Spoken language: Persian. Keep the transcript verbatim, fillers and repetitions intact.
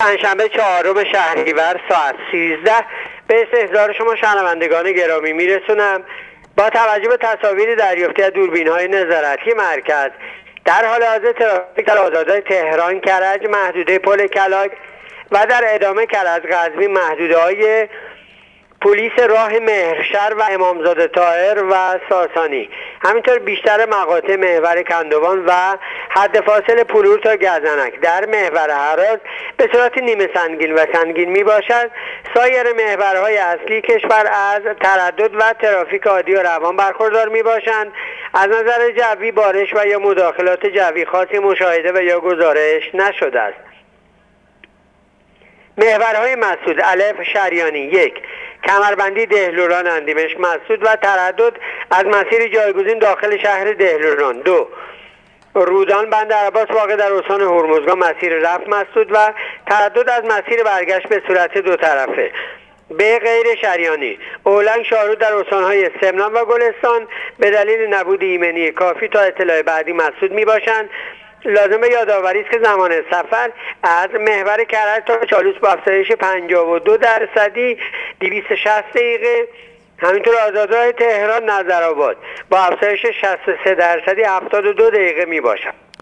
پنجشنبه چهارم شهریور ساعت سیزده به استحضار شما شنوندگان گرامی میرسونم. با توجه به تصاویر دریافتی از دوربین‌های نظارتی مرکز، در حال حاضر ترافیک در آزادراه تهران کرج محدوده پل کلاک و در ادامه کرج قزوین محدوده‌های پلیس راه مهرشهر و امامزاده طاهر و ساسانی، همینطور بیشتر مقاطع محور کندوان و حد فاصل پلور تا گزنک در محور هراز به صورت نیمه سنگین و سنگین می باشد. سایر محورهای اصلی کشور از تردد و ترافیک عادی و روان برخوردار می باشند. از نظر جوی بارش و یا مداخلات جوی خاصی مشاهده و یا گزارش نشده است. محورهای مسدود: الف شریانی یک، کمربندی دهلوران اندیمشک مسدود و تردد از مسیر جایگزین داخل شهر دهلوران. دو، رودان بندر عباس واقع در استان هرمزگان مسیر رفت مسدود و تردد از مسیر برگشت به صورت دو طرفه. به غیر شریانی: اولنگ شاهرود در استانهای سمنان و گلستان به دلیل نبود ایمنی کافی تا اطلاع بعدی مسدود می باشند. لازمه یادآوری است که زمان سفر از محور کرج تا چالوس با افزایش پنجاه و دو درصدی دویست و شصت دقیقه، همینطور آزادراه تهران نظرآباد با افزایش شصت و سه درصدی هفتاد و دو دقیقه می باشد.